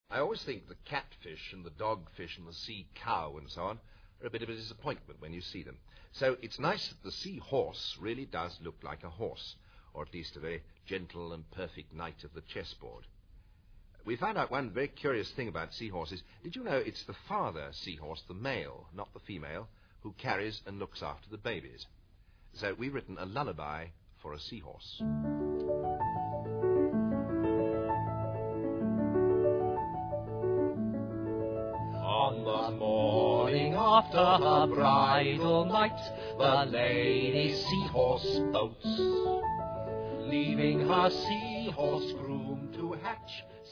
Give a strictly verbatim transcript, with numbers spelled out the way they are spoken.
I always think the catfish and the dogfish and the sea cow and so on are a bit of a disappointment when you see them. So it's nice that the seahorse really does look like a horse, or at least a very gentle and perfect knight of the chessboard. We found out one very curious thing about seahorses. Did you know it's the father seahorse, the male, not the female, who carries and looks after the babies? So we've written a lullaby for a seahorse. On the morning after her bridal night, the lady seahorse boats, leaving her seahorse groom to hatch